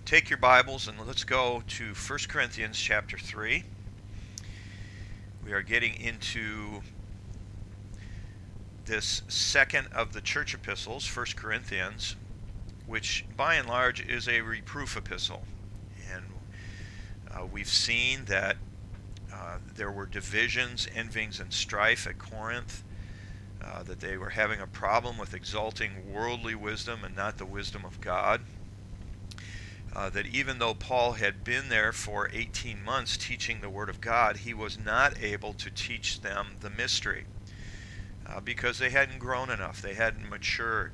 Take your Bibles and let's go to 1 Corinthians chapter 3. We are getting into this second of the church epistles, 1 Corinthians, which by and large is a reproof epistle. And we've seen that there were divisions, envyings, and strife at Corinth, that they were having a problem with exalting worldly wisdom and not the wisdom of God. That even though Paul had been there for 18 months teaching the Word of God, he was not able to teach them the mystery because they hadn't grown enough, they hadn't matured.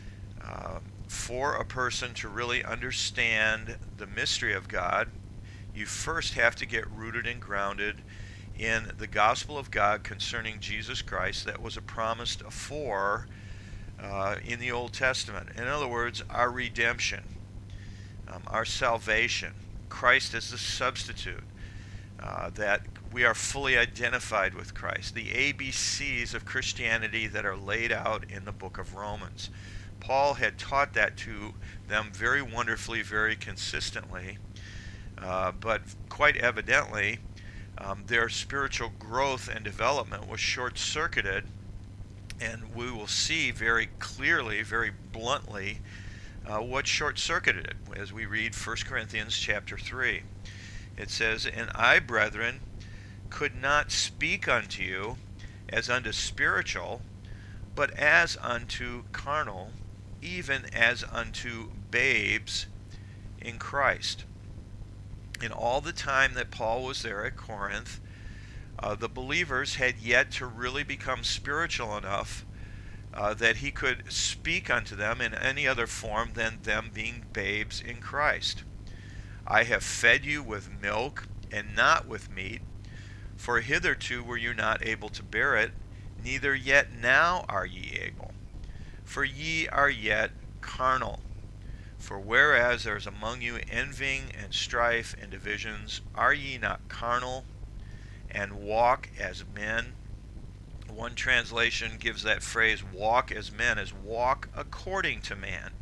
For a person to really understand the mystery of God, you first have to get rooted and grounded in the gospel of God concerning Jesus Christ that was promised afore in the Old Testament. In other words, our redemption. Our salvation, Christ as the substitute, that we are fully identified with Christ, the ABCs of Christianity that are laid out in the book of Romans. Paul had taught that to them very wonderfully, very consistently, but quite evidently their spiritual growth and development was short-circuited, and we will see very clearly, very bluntly, what short-circuited it as we read 1 Corinthians chapter 3. It says, "And I, brethren, could not speak unto you as unto spiritual, but as unto carnal, even as unto babes in Christ." In all the time that Paul was there at Corinth, the believers had yet to really become spiritual enough that he could speak unto them in any other form than them being babes in Christ. "I have fed you with milk and not with meat, for hitherto were you not able to bear it, neither yet now are ye able. For ye are yet carnal. For whereas there is among you envying and strife and divisions, are ye not carnal, and walk as men?" One translation gives that phrase, walk as men, as walk according to man.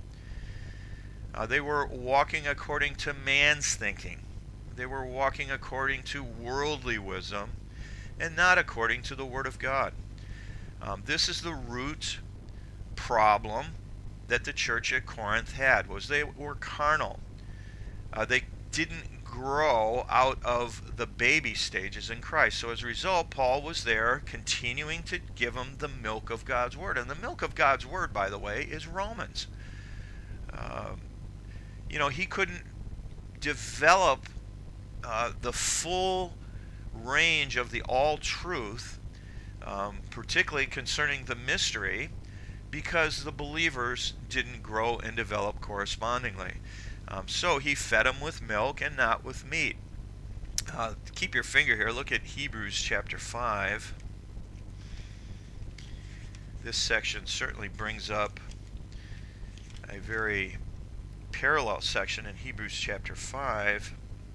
They were walking according to man's thinking. They were walking according to worldly wisdom and not according to the Word of God. This is the root problem that the church at Corinth had, was they were carnal. They didn't grow out of the baby stages in Christ. So as a result, Paul was there continuing to give them the milk of God's Word. And the milk of God's Word, by the way, is Romans. He couldn't develop the full range of the all-truth, particularly concerning the mystery, because the believers didn't grow and develop correspondingly. So he fed them with milk and not with meat. Keep your finger here. Look at Hebrews chapter 5. This section certainly brings up a very parallel section in Hebrews chapter 5.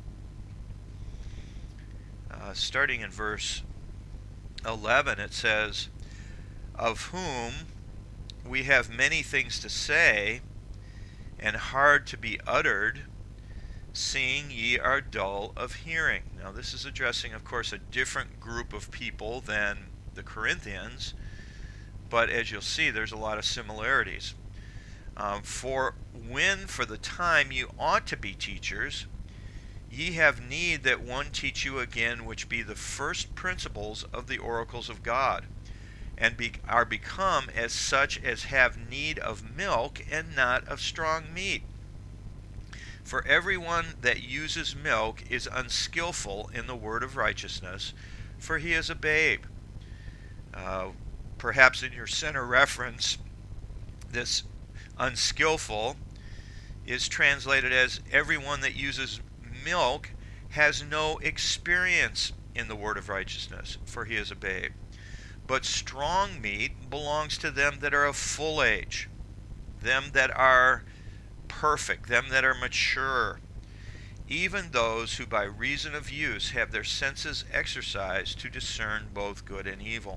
Starting in verse 11, it says, "Of whom we have many things to say, and hard to be uttered, seeing ye are dull of hearing." Now this is addressing, of course, a different group of people than the Corinthians, but as you'll see, there's a lot of similarities. "For when for the time you ought to be teachers, ye have need that one teach you again, which be the first principles of the oracles of God, and are become as such as have need of milk and not of strong meat. For everyone that uses milk is unskillful in the word of righteousness, for he is a babe." Perhaps in your center reference, this unskillful is translated as everyone that uses milk has no experience in the word of righteousness, for he is a babe. "But strong meat belongs to them that are of full age, them that are perfect, them that are mature, even those who by reason of use have their senses exercised to discern both good and evil."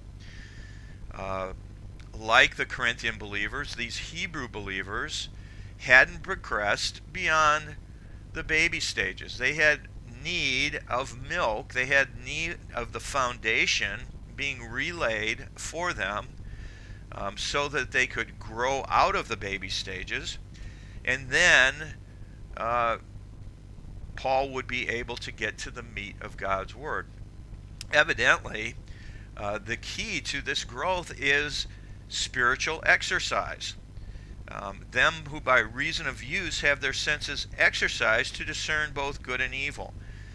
Like the Corinthian believers, these Hebrew believers hadn't progressed beyond the baby stages. They had need of milk. They had need of the foundation being relayed for them, so that they could grow out of the baby stages. And then Paul would be able to get to the meat of God's Word. Evidently, the key to this growth is spiritual exercise. Them who by reason of use have their senses exercised to discern both good and evil.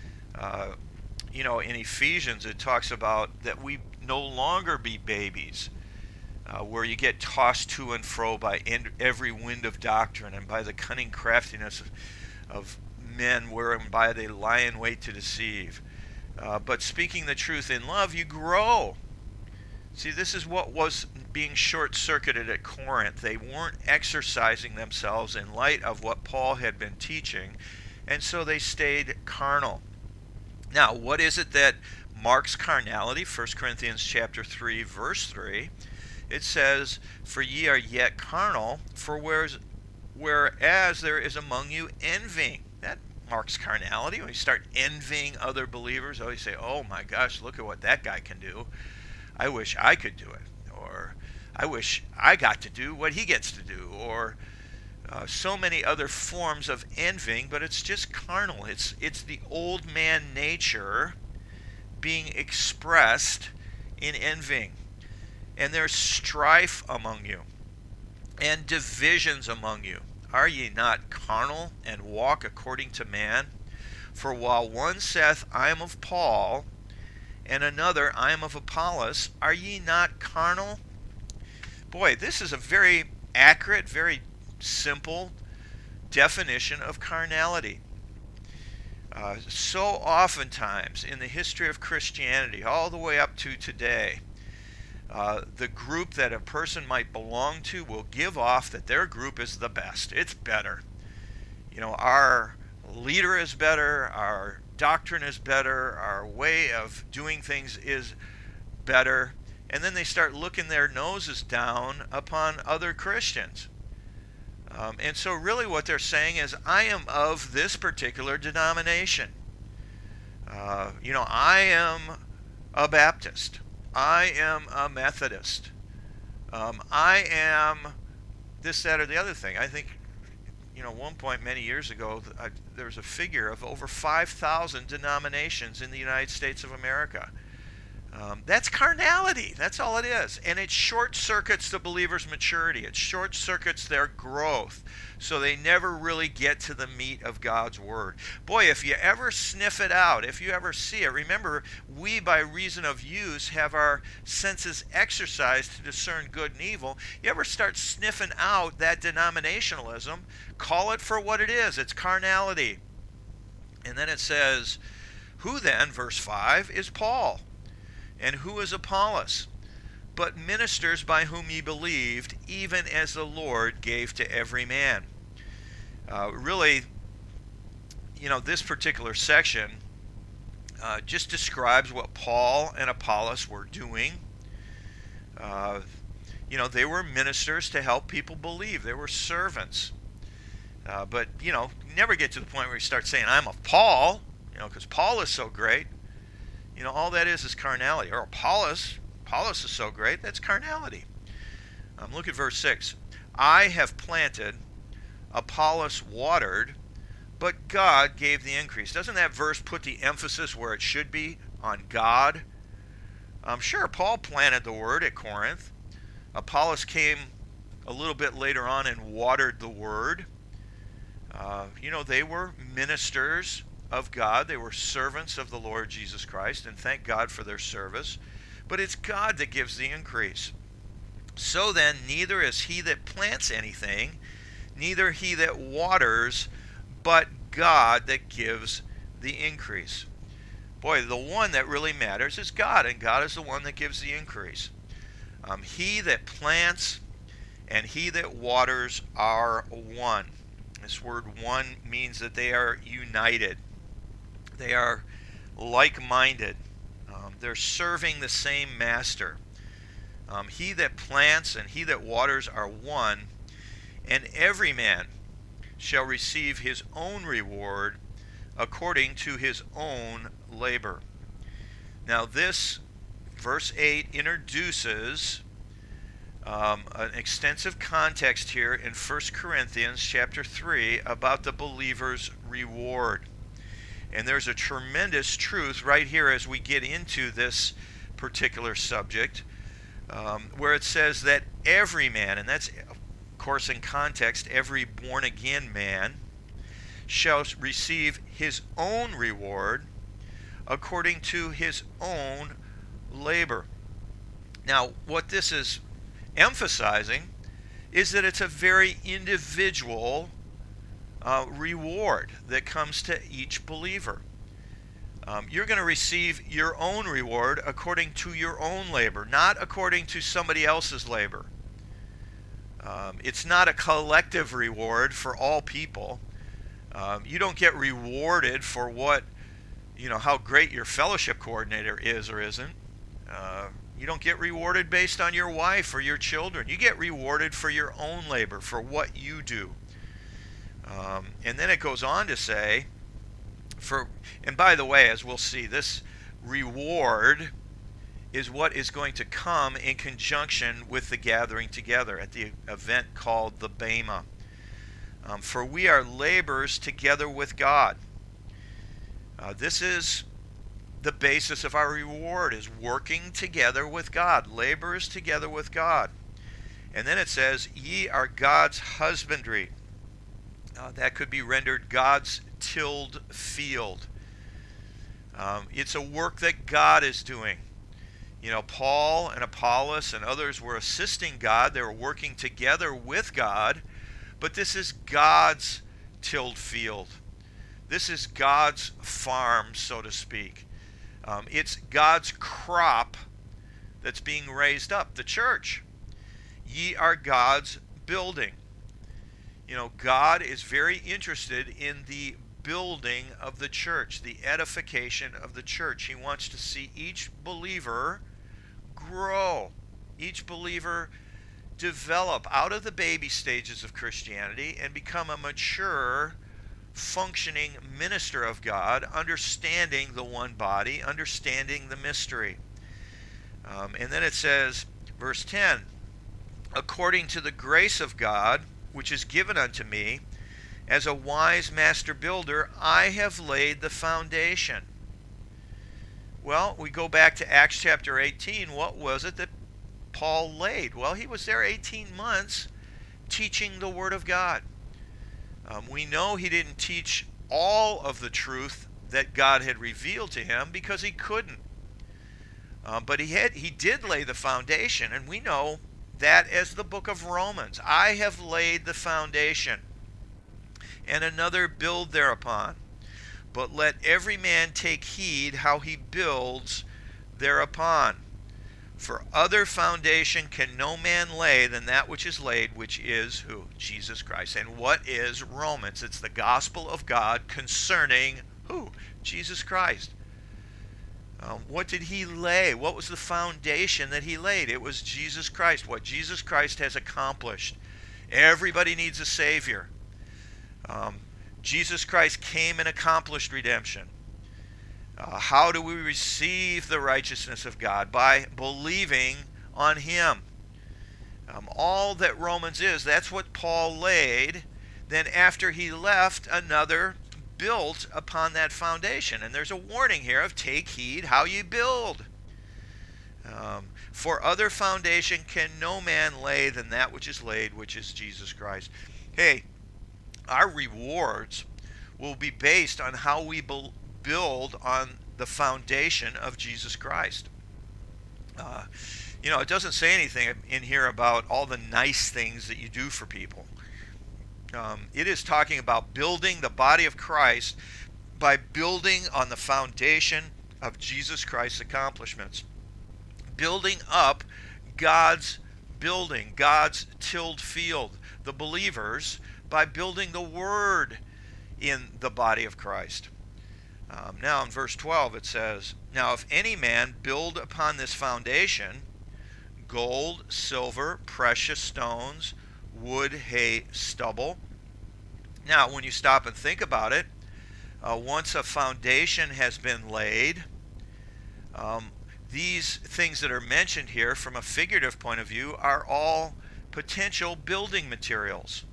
In Ephesians it talks about that we no longer be babies, where you get tossed to and fro by every wind of doctrine and by the cunning craftiness of men whereby they lie in wait to deceive. But speaking the truth in love, you grow. See, this is what was being short-circuited at Corinth. They weren't exercising themselves in light of what Paul had been teaching, and so they stayed carnal. Now, what is it that marks carnality? 1 Corinthians chapter 3, verse 3. It says, "For ye are yet carnal, for whereas there is among you envying." That marks carnality. When you start envying other believers, you say, "Oh my gosh, look at what that guy can do. I wish I could do it," or "I wish I got to do what he gets to do," or so many other forms of envying, but it's just carnal. It's the old man nature being expressed in envying. And there's strife among you, and divisions among you. Are ye not carnal, and walk according to man? For while one saith, I am of Paul, and another, I am of Apollos, are ye not carnal? Boy, this is a very accurate, very simple definition of carnality. So oftentimes in the history of Christianity, all the way up to today, the group that a person might belong to will give off that their group is the best. It's better. Our leader is better, our doctrine is better, our way of doing things is better. And then they start looking their noses down upon other Christians. And so really what they're saying is, I am of this particular denomination. I am a Baptist. I am a Methodist. I am this, that, or the other thing. I think, at one point many years ago, there was a figure of over 5,000 denominations in the United States of America. That's carnality. That's all it is. And it short-circuits the believer's maturity. It short-circuits their growth, so they never really get to the meat of God's Word. Boy, if you ever sniff it out, if you ever see it, remember, we, by reason of use, have our senses exercised to discern good and evil. You ever start sniffing out that denominationalism, call it for what it is. It's carnality. And then it says, who then, verse 5, is Paul? And who is Apollos? But ministers by whom ye believed, even as the Lord gave to every man. Really, this particular section just describes what Paul and Apollos were doing. They were ministers to help people believe. They were servants. But you never get to the point where you start saying, I'm of Paul, because Paul is so great. All that is carnality. Or Apollos is so great, that's carnality. Look at verse 6. I have planted, Apollos watered, but God gave the increase. Doesn't that verse put the emphasis where it should be, on God? Sure, Paul planted the word at Corinth. Apollos came a little bit later on and watered the word. They were ministers of God. They were servants of the Lord Jesus Christ, and thank God for their service. But it's God that gives the increase. So then, neither is he that plants anything, neither he that waters, but God that gives the increase. Boy, the one that really matters is God, and God is the one that gives the increase. He that plants and he that waters are one. This word one means that they are united. They are like-minded. They're serving the same master. He that plants and he that waters are one, and every man shall receive his own reward according to his own labor. Now this, verse 8, introduces an extensive context here in 1 Corinthians chapter 3 about the believer's reward. And there's a tremendous truth right here as we get into this particular subject, where it says that every man, and that's of course in context, every born-again man, shall receive his own reward according to his own labor. Now, what this is emphasizing is that it's a very individual reward that comes to each believer. You're going to receive your own reward according to your own labor, not according to somebody else's labor. It's not a collective reward for all people. You don't get rewarded for how great your fellowship coordinator is or isn't. You don't get rewarded based on your wife or your children. You get rewarded for your own labor, for what you do. And then it goes on to say, and by the way, as we'll see, this reward is what is going to come in conjunction with the gathering together at the event called the Bema. For we are laborers together with God. This is the basis of our reward, is working together with God, laborers together with God. And then it says, ye are God's husbandry. That could be rendered God's tilled field. It's a work that God is doing. Paul and Apollos and others were assisting God. They were working together with God. But this is God's tilled field. This is God's farm, so to speak. It's God's crop that's being raised up, the church. Ye are God's building. God is very interested in the building of the church, the edification of the church. He wants to see each believer grow, each believer develop out of the baby stages of Christianity and become a mature, functioning minister of God, understanding the one body, understanding the mystery. And then it says, verse 10, according to the grace of God, which is given unto me, as a wise master builder, I have laid the foundation. Well, we go back to Acts chapter 18. What was it that Paul laid? Well, he was there 18 months teaching the Word of God. We know he didn't teach all of the truth that God had revealed to him because he couldn't. But he did lay the foundation, and we know that as the book of Romans. I have laid the foundation, and another build thereupon. But let every man take heed how he builds thereupon. For other foundation can no man lay than that which is laid, which is who? Jesus Christ. And what is Romans? It's the gospel of God concerning who? Jesus Christ. What did he lay? What was the foundation that he laid? It was Jesus Christ. What Jesus Christ has accomplished. Everybody needs a Savior. Jesus Christ came and accomplished redemption. How do we receive the righteousness of God? By believing on Him. All that Romans is, that's what Paul laid. Then after he left, another built upon that foundation. And there's a warning here of take heed how you build. For other foundation can no man lay than that which is laid, which is Jesus Christ. Hey, our rewards will be based on how we build on the foundation of Jesus Christ. It doesn't say anything in here about all the nice things that you do for people. It is talking about building the body of Christ by building on the foundation of Jesus Christ's accomplishments. Building up God's building, God's tilled field, the believers, by building the Word in the body of Christ. Now in verse 12 it says, now if any man build upon this foundation, gold, silver, precious stones, wood, hay, stubble, Now, when you stop and think about it, once a foundation has been laid, these things that are mentioned here from a figurative point of view are all potential building materials.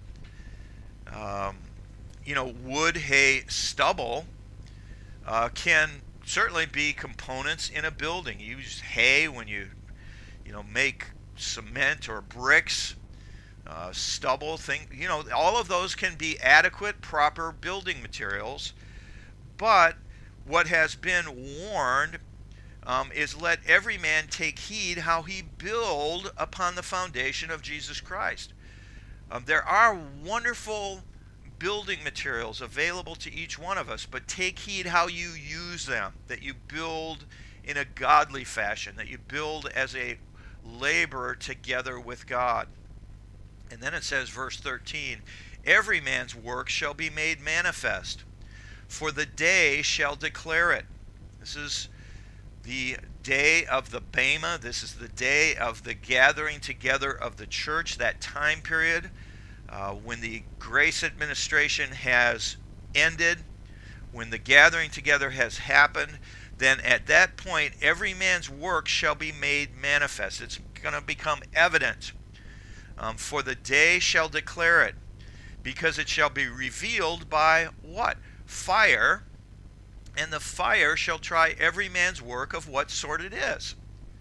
Wood, hay, stubble can certainly be components in a building. You use hay when you make cement or bricks, stubble, all of those can be adequate, proper building materials. But what has been warned is let every man take heed how he build upon the foundation of Jesus Christ. There are wonderful building materials available to each one of us, but take heed how you use them, that you build in a godly fashion, that you build as a laborer together with God. And then it says, verse 13, every man's work shall be made manifest, for the day shall declare it. This is the day of the Bema. This is the day of the gathering together of the church, that time period when the grace administration has ended, when the gathering together has happened. Then at that point every man's work shall be made manifest. It's going to become evident. For the day shall declare it, because it shall be revealed by what? Fire. And the fire shall try every man's work of what sort it is.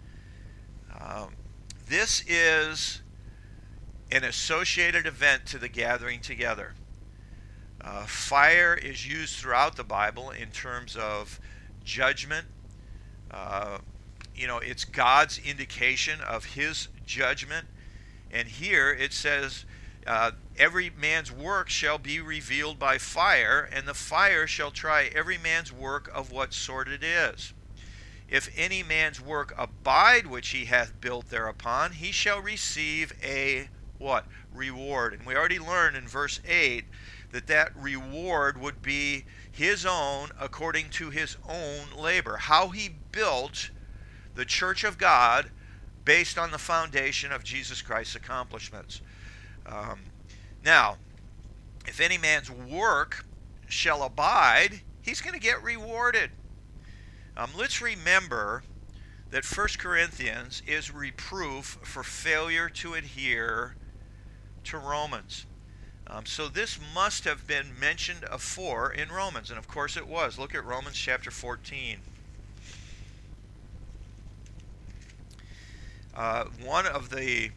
This is an associated event to the gathering together. Fire is used throughout the Bible in terms of judgment. It's God's indication of his judgment. And here it says, every man's work shall be revealed by fire, and the fire shall try every man's work of what sort it is. If any man's work abide which he hath built thereupon, he shall receive a what? Reward. And we already learned in verse 8 that reward would be his own according to his own labor. How he built the church of God based on the foundation of Jesus Christ's accomplishments. Now, if any man's work shall abide, he's going to get rewarded. Let's remember that 1 Corinthians is reproof for failure to adhere to Romans. So this must have been mentioned afore in Romans, and of course it was. Look at Romans chapter 14. One of the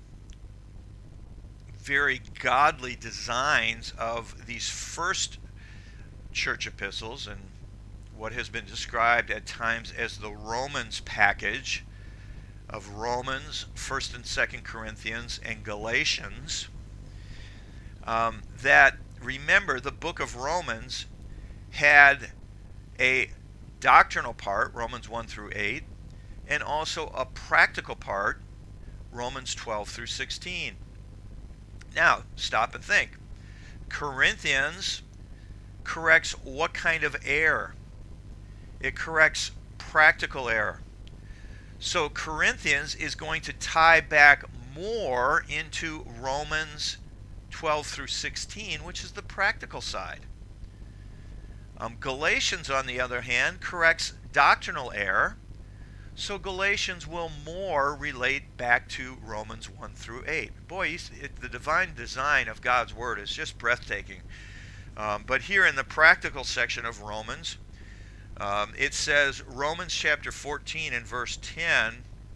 very godly designs of these first church epistles, and what has been described at times as the Romans package of Romans, 1st and 2nd Corinthians, and Galatians, that, remember, the book of Romans had a doctrinal part, Romans 1 through 8, and also a practical part, Romans 12 through 16. Now, stop and think. Corinthians corrects what kind of error? It corrects practical error. So Corinthians is going to tie back more into Romans 12 through 16, which is the practical side. Galatians, on the other hand, corrects doctrinal error. So Galatians will more relate back to Romans 1 through 8. Boy, the divine design of God's Word is just breathtaking. But here in the practical section of Romans, it says, Romans chapter 14 and verse 10,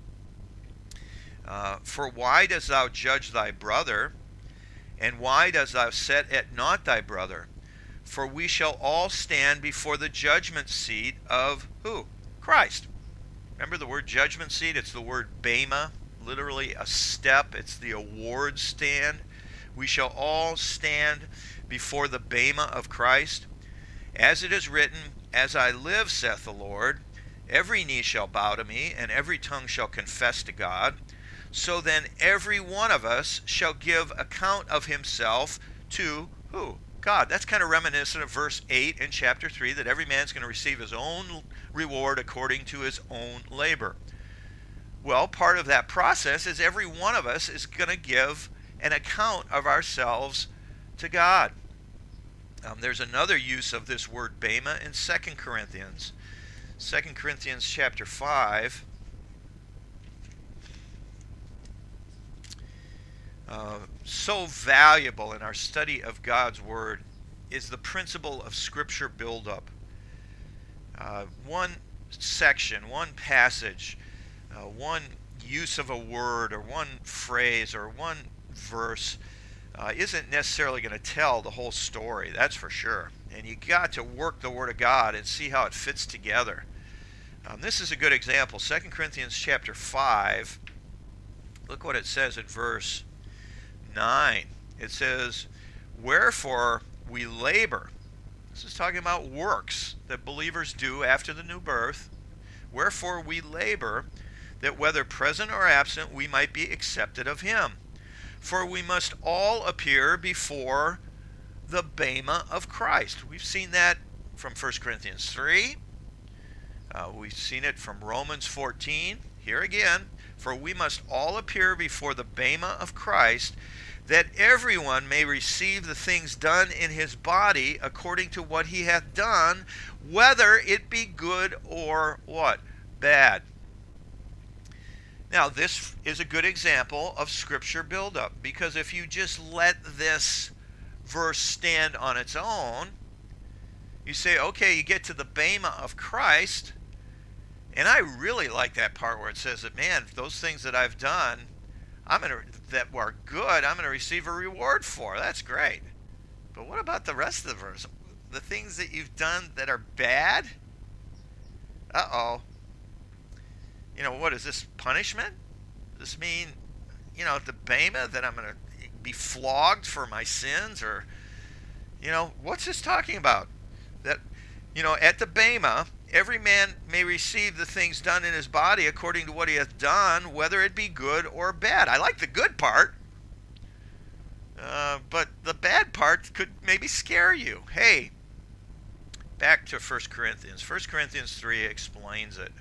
for why dost thou judge thy brother, and why dost thou set at naught thy brother? For we shall all stand before the judgment seat of who? Christ. Remember the word judgment seat? It's the word bema, literally a step. It's the award stand. We shall all stand before the bema of Christ. As it is written, as I live, saith the Lord, every knee shall bow to me, and every tongue shall confess to God. So then every one of us shall give account of himself to who? God. That's kind of reminiscent of verse 8 in chapter 3, that every man's going to receive his own reward according to his own labor. Well, part of that process is every one of us is going to give an account of ourselves to God. There's another use of this word bema in 2 Corinthians. 2 Corinthians chapter 5. So valuable in our study of God's Word is the principle of Scripture buildup. One section, one passage, one use of a word or one phrase or one verse isn't necessarily going to tell the whole story, that's for sure. And you got to work the Word of God and see how it fits together. This is a good example. 2 Corinthians chapter 5, look what it says in verse 9. It says, wherefore we labor. This is talking about works that believers do after the new birth. Wherefore we labor, that whether present or absent, we might be accepted of him. For we must all appear before the bema of Christ. We've seen that from 1 Corinthians 3. We've seen it from Romans 14. Here again, for we must all appear before the bema of Christ, that everyone may receive the things done in his body according to what he hath done, whether it be good or what? Bad. Now, this is a good example of Scripture buildup, because if you just let this verse stand on its own, you say, okay, you get to the bema of Christ, and I really like that part where it says that, man, those things that I've done, that were good, I'm going to receive a reward for. That's great. But what about the rest of the verse? The things that you've done that are bad? Uh-oh. What is this, punishment? Does this mean, the bema, that I'm going to be flogged for my sins? Or, what's this talking about? That, at the bema, every man may receive the things done in his body according to what he hath done, whether it be good or bad. I like the good part, but the bad part could maybe scare you. Hey, back to 1 Corinthians. 1 Corinthians 3 explains it.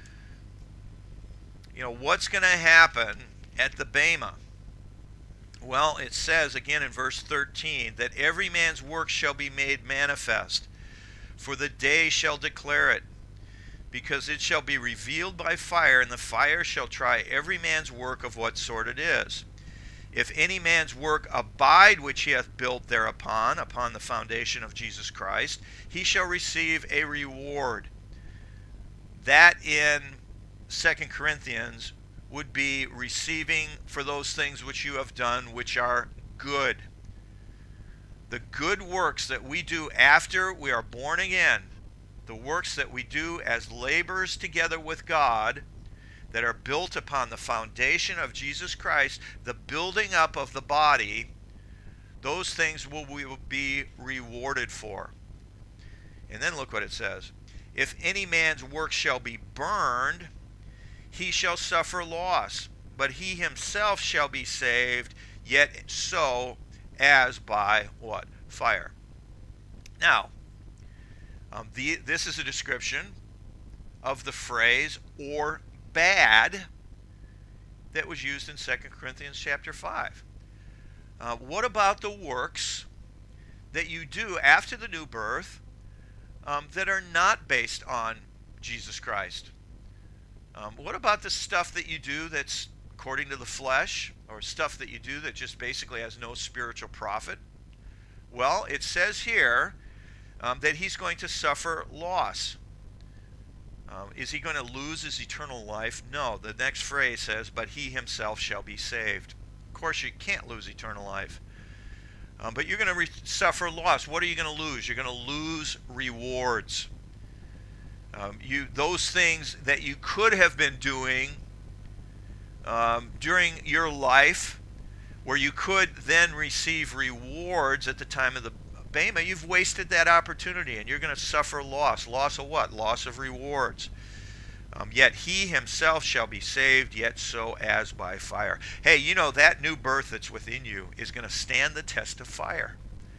What's going to happen at the bema? Well, it says again in verse 13 that every man's work shall be made manifest, for the day shall declare it, because it shall be revealed by fire, and the fire shall try every man's work of what sort it is. If any man's work abide which he hath built thereupon, upon the foundation of Jesus Christ, he shall receive a reward. That in 2 Corinthians would be receiving for those things which you have done which are good. The good works that we do after we are born again, the works that we do as laborers together with God, that are built upon the foundation of Jesus Christ, the building up of the body, those things we will be rewarded for. And then look what it says. If any man's work shall be burned, he shall suffer loss, but he himself shall be saved, yet so as by what? Fire. Now, this is a description of the phrase or bad that was used in 2 Corinthians chapter 5. What about the works that you do after the new birth that are not based on Jesus Christ? What about the stuff that you do that's according to the flesh, or stuff that you do that just basically has no spiritual profit? Well, it says here that he's going to suffer loss. Is he going to lose his eternal life? No. The next phrase says, but he himself shall be saved. Of course, you can't lose eternal life. But you're going to suffer loss. What are you going to lose? You're going to lose rewards. Those things that you could have been doing during your life, where you could then receive rewards at the time of the bema, you've wasted that opportunity, and you're going to suffer loss. Loss of what? Loss of rewards. Yet he himself shall be saved, yet so as by fire. Hey, that new birth that's within you is going to stand the test of fire.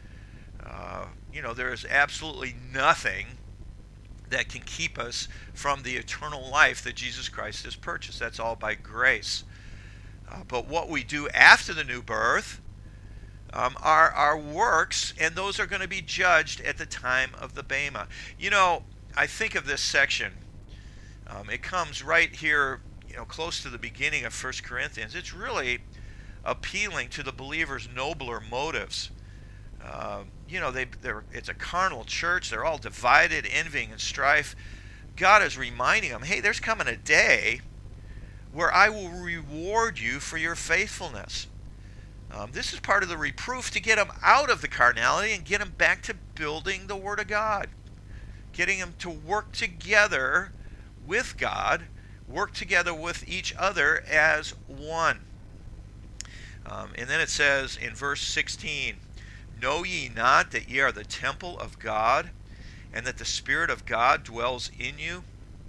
There is absolutely nothing that can keep us from the eternal life that Jesus Christ has purchased. That's all by grace. But what we do after the new birth, are works, and those are going to be judged at the time of the Bema. You know, I think of this section. It comes right here, close to the beginning of 1 Corinthians. It's really appealing to the believers' nobler motives. It's a carnal church. They're all divided, envying, and strife. God is reminding them, hey, there's coming a day where I will reward you for your faithfulness. This is part of the reproof to get them out of the carnality and get them back to building the Word of God. Getting them to work together with God, work together with each other as one. And then it says in verse 16, know ye not that ye are the temple of God, and that the Spirit of God dwells in you?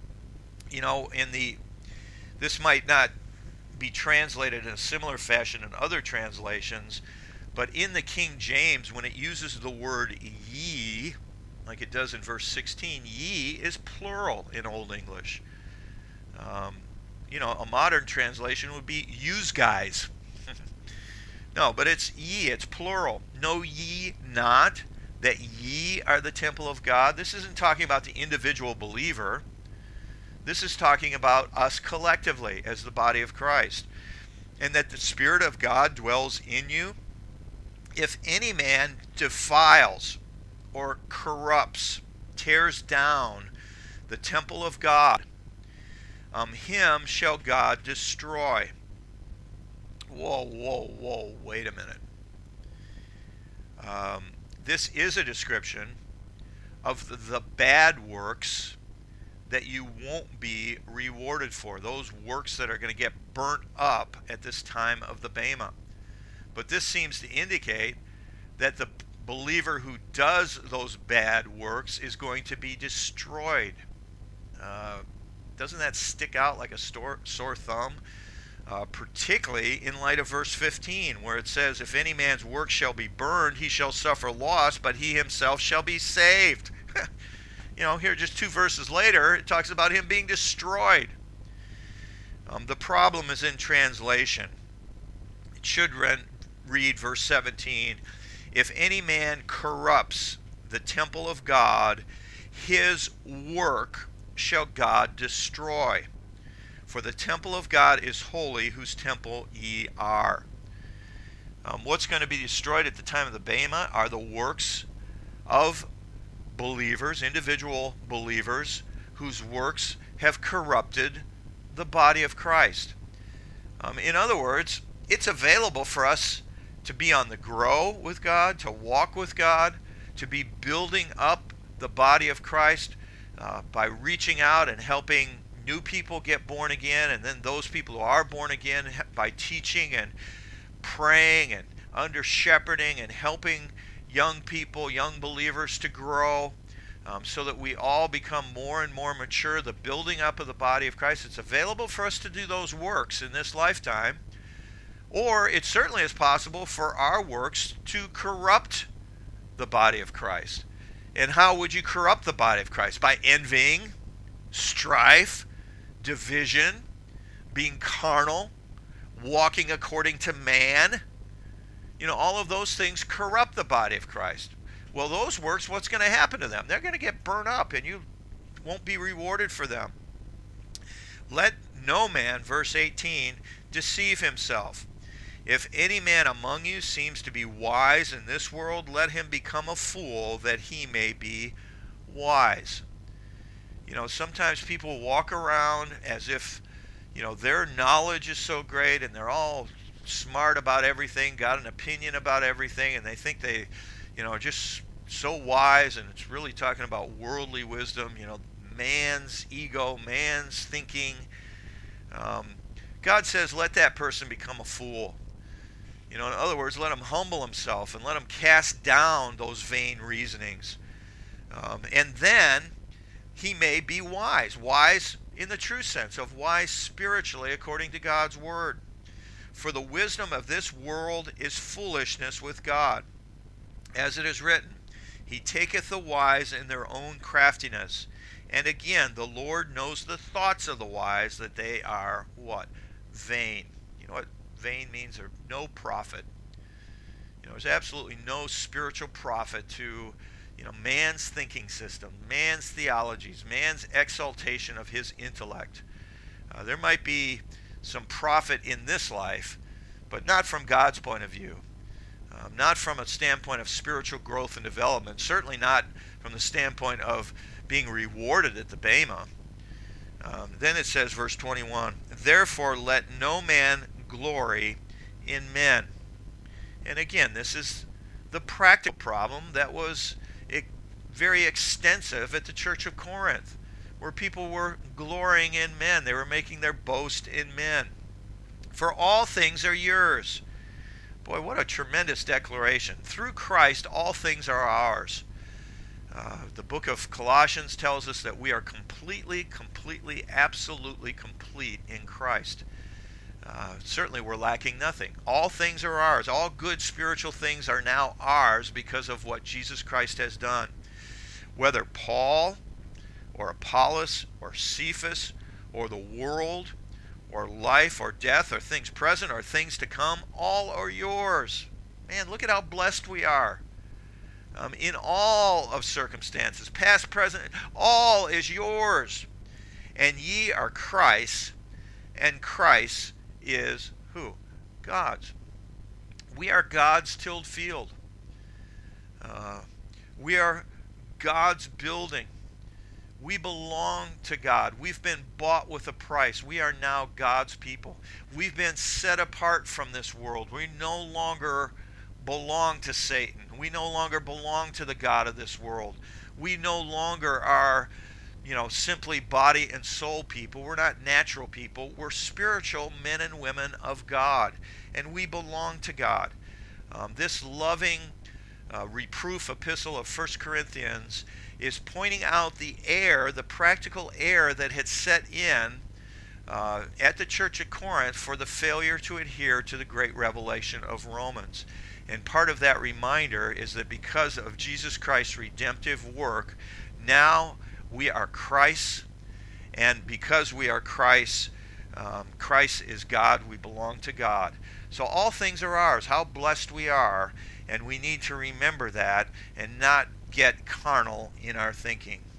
This might not be translated in a similar fashion in other translations, but in the King James, when it uses the word ye, like it does in verse 16, ye is plural in Old English. A modern translation would be yous guys. No, but it's ye, it's plural. Know ye not that ye are the temple of God? This isn't talking about the individual believer. This is talking about us collectively as the body of Christ. And that the Spirit of God dwells in you. If any man defiles or corrupts, tears down the temple of God, him shall God destroy. Whoa, wait a minute. This is a description of the bad works that you won't be rewarded for. Those works that are going to get burnt up at this time of the Bema. But this seems to indicate that the believer who does those bad works is going to be destroyed. Doesn't that stick out like a sore thumb? Particularly in light of verse 15, where it says, if any man's work shall be burned, he shall suffer loss, but he himself shall be saved. Here just 2 verses later, it talks about him being destroyed. The problem is in translation. It should read verse 17, if any man corrupts the temple of God, his work shall God destroy. For the temple of God is holy, whose temple ye are. What's going to be destroyed at the time of the Bema are the works of believers, individual believers, whose works have corrupted the body of Christ. In other words, it's available for us to be on the grow with God, to walk with God, to be building up the body of Christ by reaching out and helping new people get born again, and then those people who are born again by teaching and praying and under shepherding and helping young people, young believers to grow, so that we all become more and more mature, the building up of the body of Christ. It's available for us to do those works in this lifetime, or it certainly is possible for our works to corrupt the body of Christ. And how would you corrupt the body of Christ? By envying, strife, division, being carnal, walking according to man. All of those things corrupt the body of Christ. Well, those works, what's going to happen to them? They're going to get burned up, and you won't be rewarded for them. Let no man, verse 18, deceive himself. If any man among you seems to be wise in this world, let him become a fool, that he may be wise. Sometimes people walk around as if, their knowledge is so great and they're all smart about everything, got an opinion about everything, and they think they, are just so wise, and it's really talking about worldly wisdom, man's ego, man's thinking. God says, let that person become a fool. In other words, let him humble himself and let him cast down those vain reasonings. And then he may be wise. Wise in the true sense of wise spiritually according to God's word. For the wisdom of this world is foolishness with God. As it is written, he taketh the wise in their own craftiness. And again, the Lord knows the thoughts of the wise, that they are what? Vain. You know what vain means? Or no profit. There's absolutely no spiritual profit to man's thinking system, man's theologies, man's exaltation of his intellect. There might be some profit in this life, but not from God's point of view. Not from a standpoint of spiritual growth and development. Certainly not from the standpoint of being rewarded at the Bema. Then it says, verse 21, "Therefore let no man glory in men." And again, this is the practical problem that was very extensive at the church of Corinth, where people were glorying in men. They were making their boast in men. "For all things are yours." Boy, what a tremendous declaration. Through Christ, all things are ours. The book of Colossians tells us that we are completely, absolutely complete in Christ. Certainly we're lacking nothing. All things are ours. All good spiritual things are now ours because of what Jesus Christ has done. Whether Paul or Apollos or Cephas or the world or life or death or things present or things to come, all are yours. Man, look at how blessed we are. In all of circumstances, past, present, all is yours. And ye are Christ's, and Christ is who? God's. We are God's tilled field. We are God's building. We belong to God. We've been bought with a price. We are now God's people. We've been set apart from this world. We no longer belong to Satan. We no longer belong to the god of this world. We no longer are, simply body and soul people. We're not natural people. We're spiritual men and women of God, and we belong to God. This loving reproof epistle of 1 Corinthians is pointing out the practical error that had set in at the church at Corinth for the failure to adhere to the great revelation of Romans. And part of that reminder is that because of Jesus Christ's redemptive work, now we are Christ's, and because we are Christ's, Christ is God, we belong to God. So all things are ours. How blessed we are, and we need to remember that and not get carnal in our thinking.